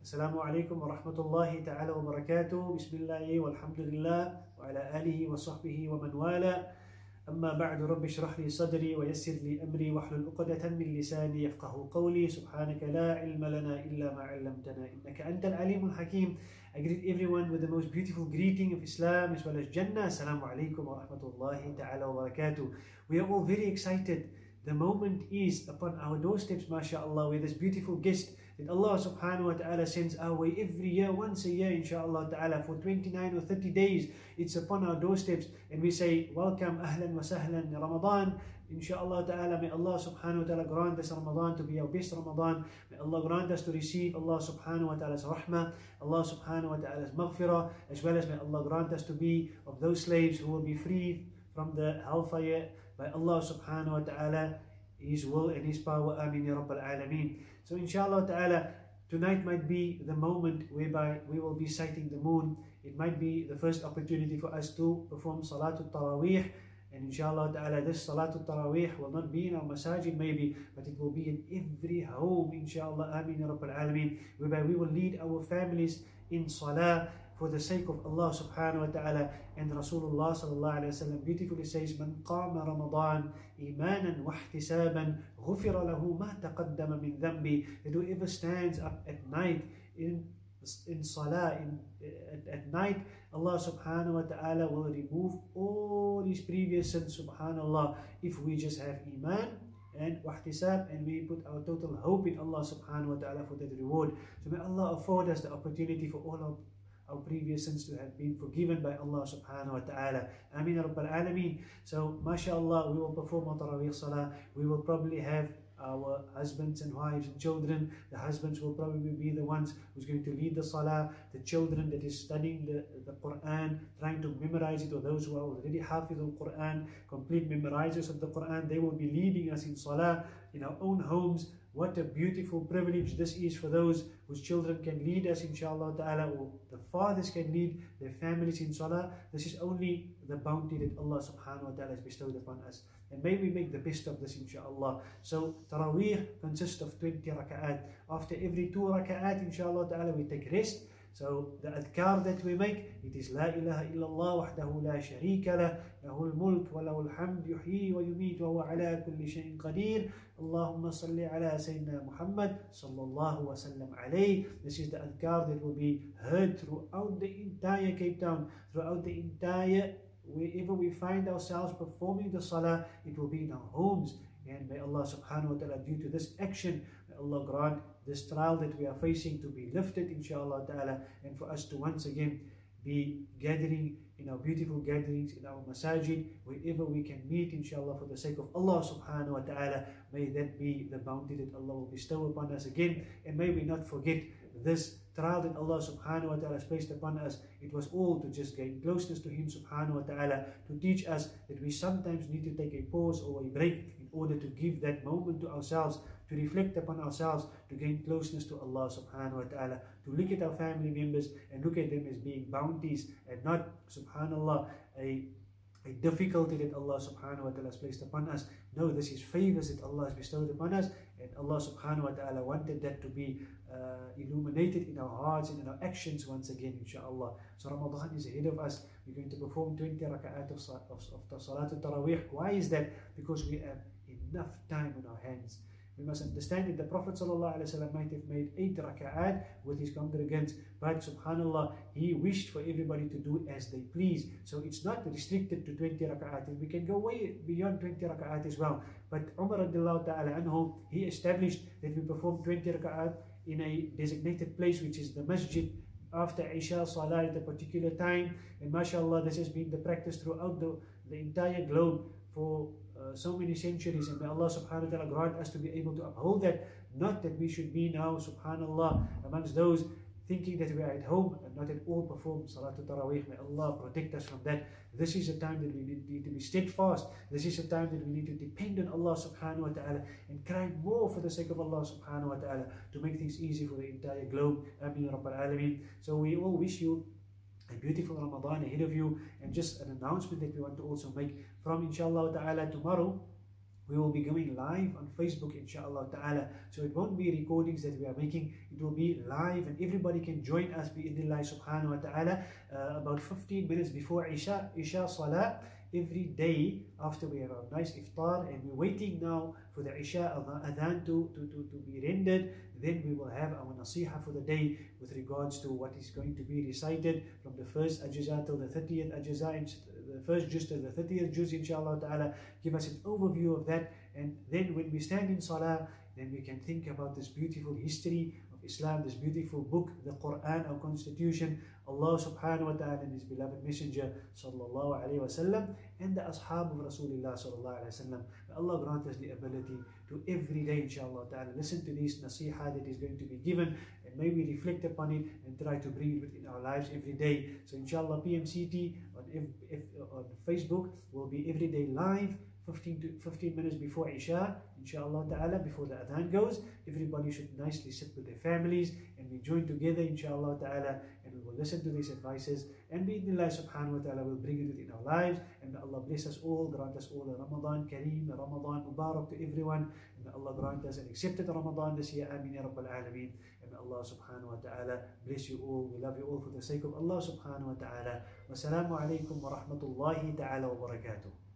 Assalamu alaikum wa rahmatullahi ta'ala wa barakatuh. Bismillahi walhamdulillah wa ala alihi wa sahbihi wa man wala. أما بعد رب اشرح لي صدري ويسر لي أمري واحلل عقدة من لساني يفقه قولي سبحانك لا علم لنا إلا ما علمتنا إنك أنت العليم الحكيم. I greet everyone with the most beautiful greeting of Islam as well as Jannah. Assalamu alaikum wa rahmatullahi ta'ala wa barakatuh. We are all very excited. The moment is upon our doorsteps, mashallah, with this beautiful guest that Allah subhanahu wa ta'ala sends our way every year, once a year, inshallah ta'ala, for 29 or 30 days. It's upon our doorsteps, and we say, welcome, ahlan wa sahlan, Ramadan. Inshallah ta'ala, may Allah subhanahu wa ta'ala grant this Ramadan to be our best Ramadan. May Allah grant us to receive Allah subhanahu wa ta'ala's rahmah, Allah subhanahu wa ta'ala's maghfirah, as well as may Allah grant us to be of those slaves who will be free from the hellfire by Allah subhanahu wa ta'ala, His will and His power. Ameen ya Rabbal Alameen. So inshallah ta'ala, tonight might be the moment whereby we will be sighting the moon. It might be the first opportunity for us to perform Salatul Taraweeh. And inshallah ta'ala, this Salatul Taraweeh will not be in our masajid maybe, but it will be in every home, inshallah. Ameen ya Rabbal Alameen. Whereby we will lead our families in salah for the sake of Allah subhanahu wa ta'ala. And Rasulullah sallallahu alayhi wa sallam beautifully says, Man qama Ramadan imanan wa ihtisaban ghufira lahu ma taqaddama min dhanbi. That whoever stands up at night in salah, at night, Allah subhanahu wa ta'ala will remove all his previous sins, subhanallah, if we just have iman and wahtisab, and we put our total hope in Allah subhanahu wa ta'ala for that reward. So may Allah afford us the opportunity for all our previous sins to have been forgiven by Allah subhanahu wa ta'ala. Ameen ya Rabbal Alameen. So mashallah, we will perform our Taraweeh Salah. We will probably have our husbands and wives and children. The husbands will probably be the ones who's going to lead the Salah. The children that is studying the Quran, trying to memorize it, or those who are already Hafiz al-Quran, complete memorizers of the Quran, they will be leading us in Salah in our own homes. What a beautiful privilege this is for those whose children can lead us, inshallah ta'ala, or the fathers can lead their families in salah. This is only the bounty that Allah subhanahu wa ta'ala has bestowed upon us. And may we make the best of this, inshallah. So Taraweeh consists of 20 raka'at. After every 2 raka'at, inshallah ta'ala, we take rest. So the adhkar that we make, it is La ilaha illallah wahdahu la sharika lah, lahul mulk wa lahul hamd, yuhyi wa yumeet wa huwa ala kulli shay'in qadir. Allahumma salli ala Sayyidina Muhammad sallallahu wa sallam alayhi. This is the adhkar that will be heard throughout the entire Cape Town, throughout the entire, wherever we find ourselves performing the salah, it will be in our homes. And may Allah subhanahu wa ta'ala, due to this action, may Allah grant this trial that we are facing to be lifted, inshallah ta'ala, and for us to once again be gathering in our beautiful gatherings in our masajid, wherever we can meet, inshallah, for the sake of Allah subhanahu wa ta'ala. May that be the bounty that Allah will bestow upon us again. And may we not forget this trial that Allah subhanahu wa ta'ala has placed upon us. It was all to just gain closeness to Him subhanahu wa ta'ala, to teach us that we sometimes need to take a pause or a break in order to give that moment to ourselves, to reflect upon ourselves, to gain closeness to Allah subhanahu wa ta'ala, to look at our family members and look at them as being bounties and not, subhanallah, a difficulty that Allah subhanahu wa ta'ala has placed upon us. No, this is favors that Allah has bestowed upon us, and Allah subhanahu wa ta'ala wanted that to be illuminated in our hearts and in our actions once again, inshallah. So Ramadan is ahead of us. We're going to perform 20 raka'at of Salatul Taraweeh. Why is that? Because we have enough time on our hands. We must understand that the Prophet ﷺ might have made 8 raka'at with his congregants, but subhanallah, he wished for everybody to do as they please. So it's not restricted to 20 raka'at. We can go way beyond 20 raka'at as well. But Umar radiallahu ta'ala anhu, he established that we perform 20 raka'at in a designated place, which is the masjid, after Isha Salah at a particular time. And mashallah, this has been the practice throughout the entire globe for so many centuries, and may Allah subhanahu wa ta'ala grant us to be able to uphold that. Not that we should be now, subhanallah, amongst those thinking that we are at home and not at all perform Salatul Taraweeh. May Allah protect us from that. This is a time that we need to be steadfast. This is a time that we need to depend on Allah subhanahu wa ta'ala and cry more for the sake of Allah subhanahu wa ta'ala to make things easy for the entire globe. Ameen ya Rabbal Alameen. So we all wish you a beautiful Ramadan ahead of you, and just an announcement that we want to also make from inshallah ta'ala tomorrow. We will be going live on Facebook, inshallah ta'ala. So it won't be recordings that we are making, it will be live and everybody can join us bi'idhnillah subhanahu wa ta'ala about 15 minutes before Isha Salah every day after we have our nice iftar, and we're waiting now for the Isha adhan to be rendered. Then we will have our nasiha for the day with regards to what is going to be recited from the first ajza till the 30th ajza, the first juz till the 30th juz, inshallah ta'ala. Give us an overview of that, and then when we stand in salah, then we can think about this beautiful history of Islam, this beautiful book, the Quran, our constitution, Allah subhanahu wa ta'ala and His beloved Messenger sallallahu alayhi wa sallam, and the ashab of Rasulullah sallallahu alayhi wa sallam. May Allah grant us the ability to every day, inshallah ta'ala, listen to this nasiha that is going to be given, and may we reflect upon it and try to bring it within our lives every day. So inshallah, PMCT on Facebook will be every day live, 15 minutes before Isha, inshallah ta'ala, before the adhan goes. Everybody should nicely sit with their families and we join together, inshallah ta'ala, and we will listen to these advices, and bi'idhnillah subhanahu wa ta'ala will bring it within our lives. And may Allah bless us all, grant us all a Ramadan Kareem, a Ramadan Mubarak to everyone, and may Allah grant us an accepted Ramadan this year, Ameen ya Rabbal Alameen. And may Allah subhanahu wa ta'ala bless you all. We love you all for the sake of Allah subhanahu wa ta'ala. Wassalamu alaikum wa rahmatullahi ta'ala wa barakatuh.